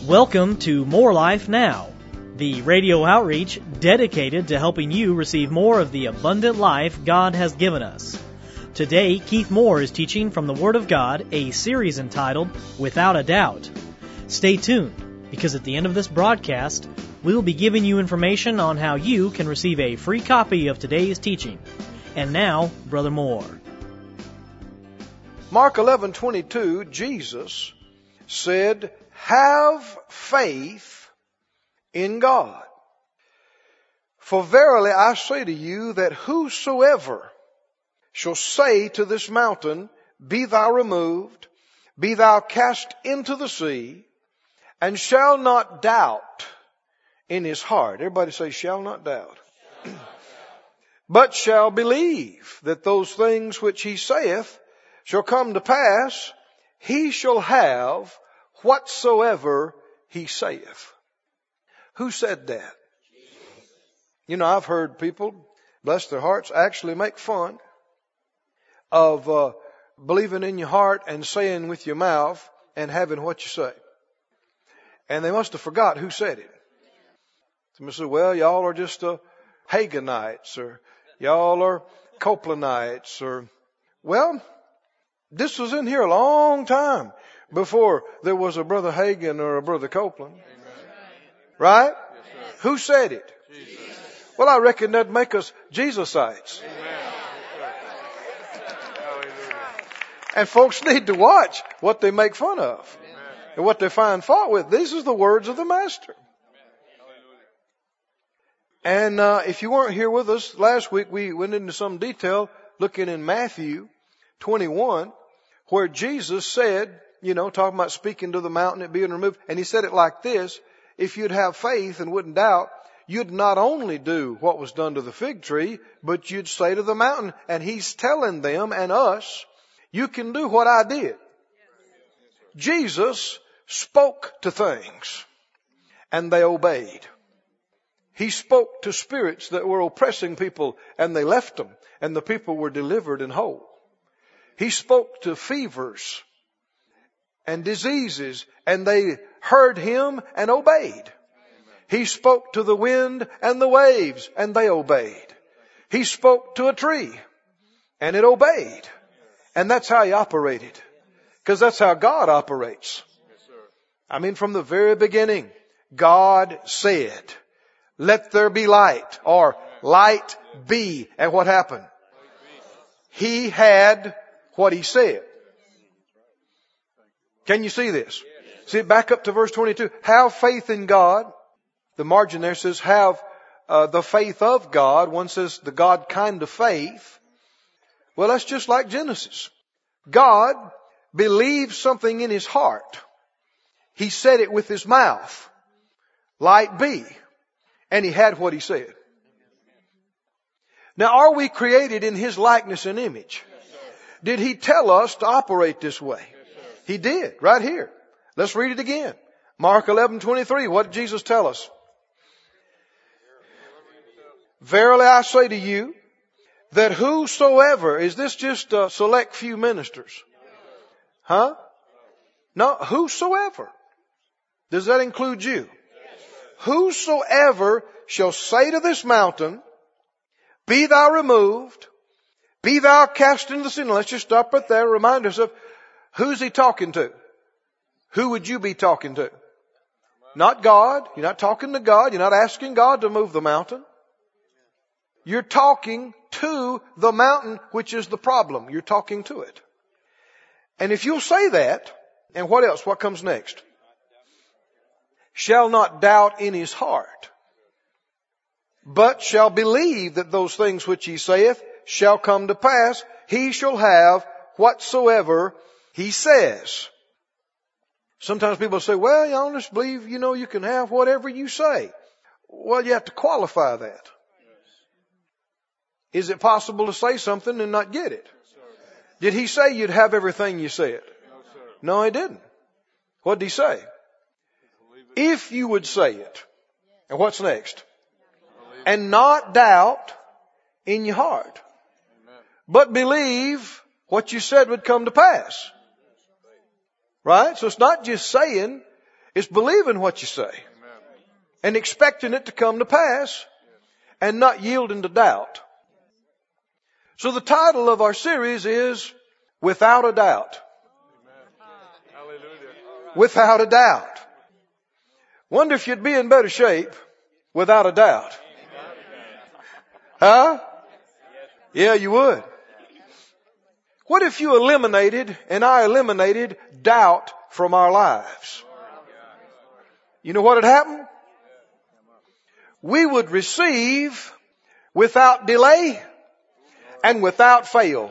Welcome to More Life Now, the radio outreach dedicated to helping you receive more of the abundant life God has given us. Today, Keith Moore is teaching from the Word of God, a series entitled Without a Doubt. Stay tuned, because at the end of this broadcast, we'll be giving you information on how you can receive a free copy of today's teaching. And now, Brother Moore. Mark 11:22, Jesus said, "Have faith in God. For verily I say to you that whosoever shall say to this mountain, Be thou removed, be thou cast into the sea, and shall not doubt in his heart." Everybody say, shall not doubt. "But shall believe that those things which he saith shall come to pass, he shall have whatsoever he saith." Who said that? You know, I've heard people, bless their hearts, actually make fun of believing in your heart and saying with your mouth and having what you say. And they must have forgot who said it. Somebody said, well, y'all are just Haganites, or y'all are Copelandites, or, well, this was in here a long time before there was a Brother Hagin or a Brother Copeland. Amen. Right? Yes, who said it? Jesus. Well, I reckon that'd make us Jesusites. Amen. And folks need to watch what they make fun of. Amen. And what they find fault with. These are the words of the Master. And if you weren't here with us last week, we went into some detail looking in Matthew 21, where Jesus said, you know, talking about speaking to the mountain, it being removed. And he said it like this: if you'd have faith and wouldn't doubt, you'd not only do what was done to the fig tree, but you'd say to the mountain. And he's telling them and us, you can do what I did. Jesus spoke to things and they obeyed. He spoke to spirits that were oppressing people and they left them, and the people were delivered and whole. He spoke to fevers and diseases, and they heard him and obeyed. He spoke to the wind and the waves, and they obeyed. He spoke to a tree, and it obeyed. And that's how he operated. Because that's how God operates. I mean, from the very beginning, God said, "Let there be light," or "Light be." And what happened? He had what he said. Can you see this? See, back up to verse 22. Have faith in God. The margin there says, have the faith of God. One says the God kind of faith. Well, that's just like Genesis. God believed something in his heart. He said it with his mouth. Light be. And he had what he said. Now, are we created in his likeness and image? Did he tell us to operate this way? He did, right here. Let's read it again. Mark 11:23. What did Jesus tell us? "Verily I say to you, that whosoever," is this just a select few ministers? Huh? No, whosoever. Does that include you? "Whosoever shall say to this mountain, Be thou removed, be thou cast into the sea." Now let's just stop right there. Remind ourselves, who's he talking to? Who would you be talking to? Not God. You're not talking to God. You're not asking God to move the mountain. You're talking to the mountain, which is the problem. You're talking to it. And if you'll say that, and what else? What comes next? "Shall not doubt in his heart, but shall believe that those things which he saith shall come to pass, he shall have whatsoever he says." Sometimes people say, well, you just believe, you can have whatever you say. Well, you have to qualify that. Is it possible to say something and not get it? Did he say you'd have everything you said? No, he didn't. What did he say? If you would say it. And what's next? And not doubt in your heart, but believe what you said would come to pass. Right? So it's not just saying, It's believing what you say and expecting it to come to pass and not yielding to doubt. So the title of our series is Without a Doubt. Without a doubt. Wonder if you'd be in better shape without a doubt. Huh? Yeah, you would. What if you eliminated, and I eliminated, doubt from our lives? You know what would happen? We would receive without delay and without fail.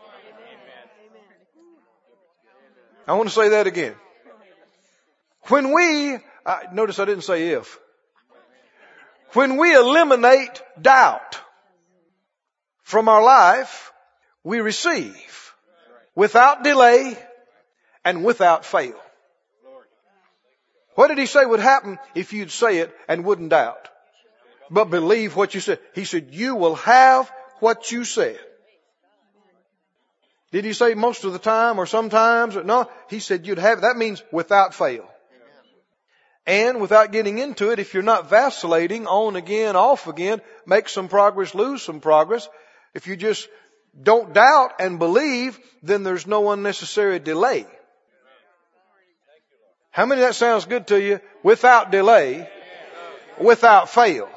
I want to say that again. When we, notice I didn't say if. When we eliminate doubt from our life, we receive without delay and without fail. What did he say would happen if you'd say it and wouldn't doubt, but believe what you said? He said, you will have what you said. Did he say most of the time or sometimes? No, he said you'd have. That means without fail. And without getting into it, if you're not vacillating on again, off again, make some progress, lose some progress. If you just don't doubt and believe, then there's no unnecessary delay. How many of that sounds good to you? Without delay, without fail.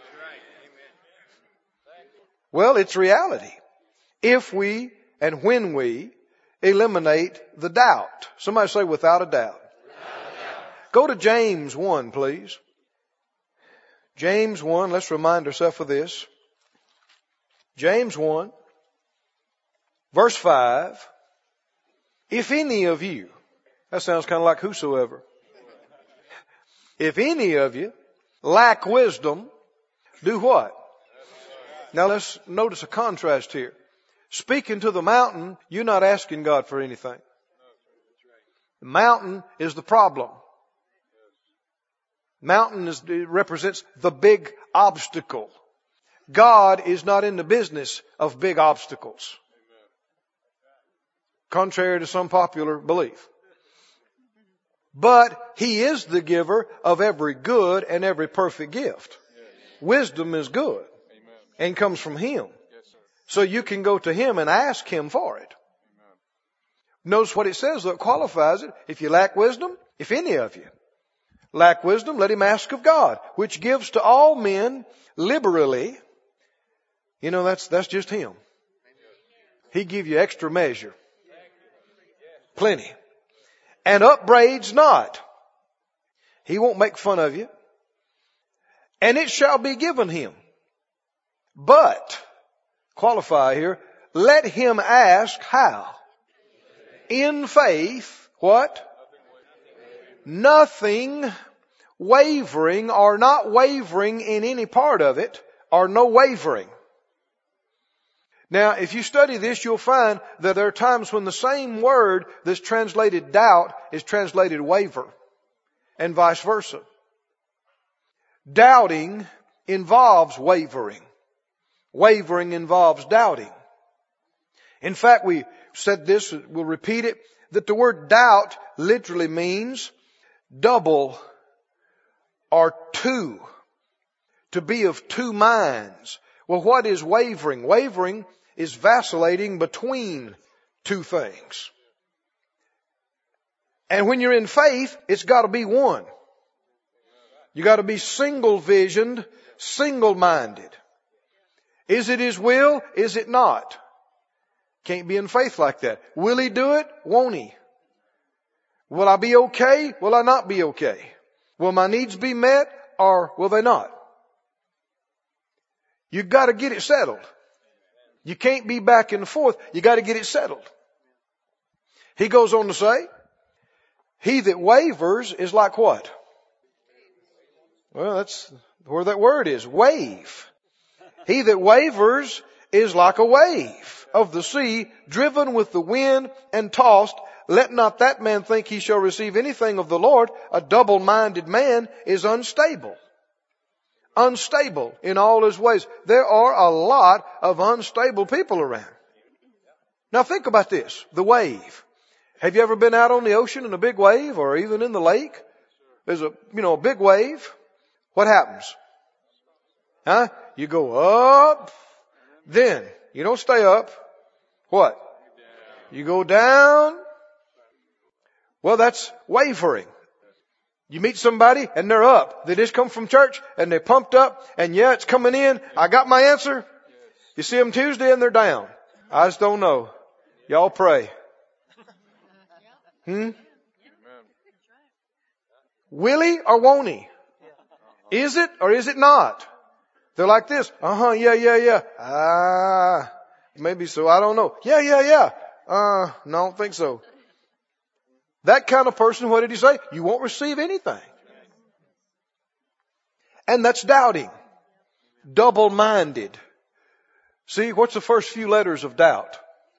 Well, it's reality. If we and when we eliminate the doubt. Somebody say without a doubt. Go to James 1, please. James 1, let's remind ourselves of this. James 1, verse 5. If any of you, that sounds kind of like whosoever. If any of you lack wisdom, do what? Now let's notice a contrast here. Speaking to the mountain, you're not asking God for anything. The mountain is the problem. Mountain represents the big obstacle. God is not in the business of big obstacles. Contrary to some popular belief. But He is the giver of every good and every perfect gift. Wisdom is good and comes from Him. So you can go to Him and ask Him for it. Notice what it says that qualifies it. If you lack wisdom, if any of you lack wisdom, let him ask of God, which gives to all men liberally. You know, that's just Him. He give you extra measure. Plenty. And upbraids not. He won't make fun of you. And it shall be given him. But, qualify here, let him ask how? In faith, what? Nothing wavering or not wavering in any part of it, or no wavering. Now, if you study this, you'll find that there are times when the same word that's translated doubt is translated waver, and vice versa. Doubting involves wavering. Wavering involves doubting. In fact, we said this, we'll repeat it, that the word doubt literally means double or two. To be of two minds. Well, what is wavering? Wavering is vacillating between two things. And when you're in faith, it's got to be one. You got to be single-visioned, single-minded. Is it His will? Is it not? Can't be in faith like that. Will He do it? Won't He? Will I be okay? Will I not be okay? Will my needs be met or will they not? You've got to get it settled. You can't be back and forth. You got to get it settled. He goes on to say, he that wavers is like what? Well, that's where that word is. Wave. He that wavers is like a wave of the sea, driven with the wind and tossed. Let not that man think he shall receive anything of the Lord. A double-minded man is unstable. Unstable in all his ways. There are a lot of unstable people around. Now think about this. The wave. Have you ever been out on the ocean in a big wave or even in the lake? there's a big wave, what happens? Huh? You go up, then you don't stay up. What? You go down. Well, that's wavering. You meet somebody and they're up. They just come from church and they're pumped up and yeah, it's coming in. I got my answer. You see them Tuesday and they're down. I just don't know. Y'all pray. Will he or won't he? Is it or is it not? They're like this. Yeah. Maybe so. I don't know. Yeah. No, I don't think so. That kind of person, what did he say? You won't receive anything. And that's doubting. Double-minded. See, what's the first few letters of doubt?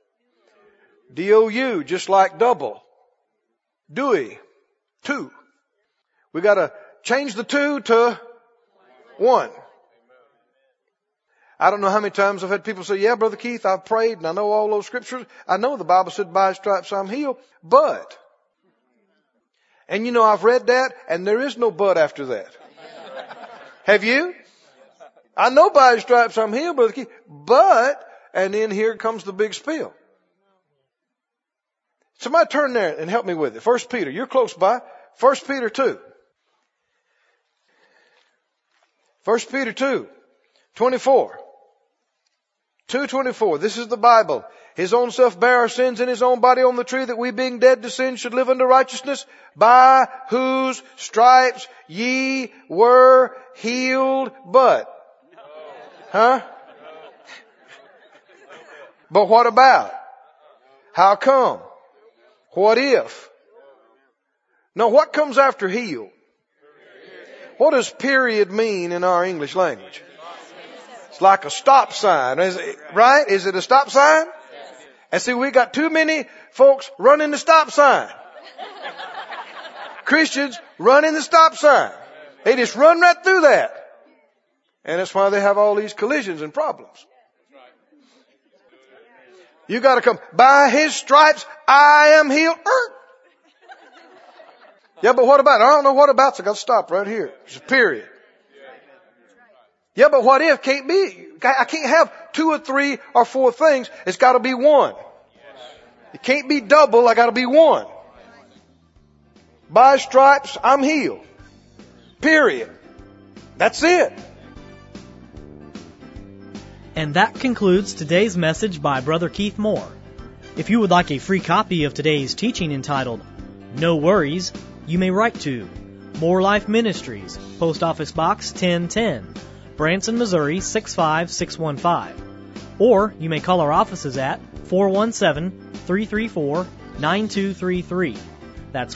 D-O-U, just like double. Dewey, 2. We got to change the 2 to 1. I don't know how many times I've had people say, yeah, Brother Keith, I've prayed and I know all those scriptures. I know the Bible said by His stripes I'm healed, but... And you know, I've read that and there is no but after that. Have you? I know by His stripes I'm healed, Brother Keith, but, and then here comes the big spiel. Somebody turn there and help me with it. 1 Peter, you're close by. 1 Peter 2. 1 Peter 2, 24. 2:24. This is the Bible. His own self bare our sins in His own body on the tree, that we being dead to sin should live unto righteousness, by whose stripes ye were healed. But, huh? But what about? How come? What if? No, what comes after healed? What does period mean in our English language? It's like a stop sign, right? Is it a stop sign? And see, we got too many folks running the stop sign. Christians running the stop sign. They just run right through that. And that's why they have all these collisions and problems. You got to come, by His stripes I am healed. Yeah, but what about? I don't know what about, so I got to stop right here. It's a period. Yeah, but what if? Can't be. I can't have 2 or 3 or 4 things. It's got to be one. It can't be double. I got to be one. By stripes, I'm healed. Period. That's it. And that concludes today's message by Brother Keith Moore. If you would like a free copy of today's teaching entitled, No Worries, you may write to More Life Ministries, Post Office Box 1010, Branson, Missouri 65615. Or you may call our offices at 417-334-9233. That's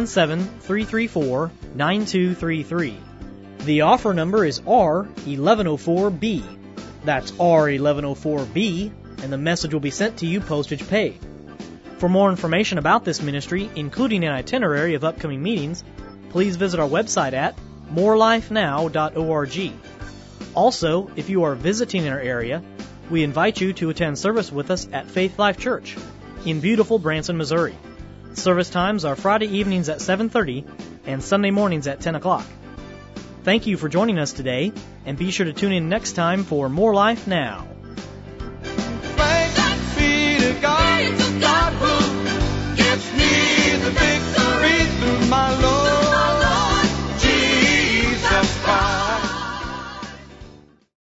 417-334-9233. The offer number is R1104B. That's R1104B, and the message will be sent to you postage paid. For more information about this ministry, including an itinerary of upcoming meetings, please visit our website at morelifenow.org. Also, if you are visiting our area, we invite you to attend service with us at Faith Life Church in beautiful Branson, Missouri. Service times are Friday evenings at 7:30 and Sunday mornings at 10 o'clock. Thank you for joining us today, and be sure to tune in next time for More Life Now.